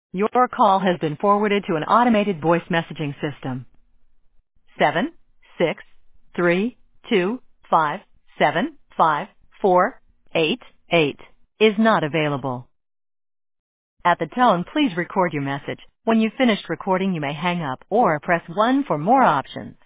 Your call has been forwarded to an automated voice messaging system. 76325754888 is not available. At the tone, please record your message. When you've finished recording, you may hang up or press 1 for more options.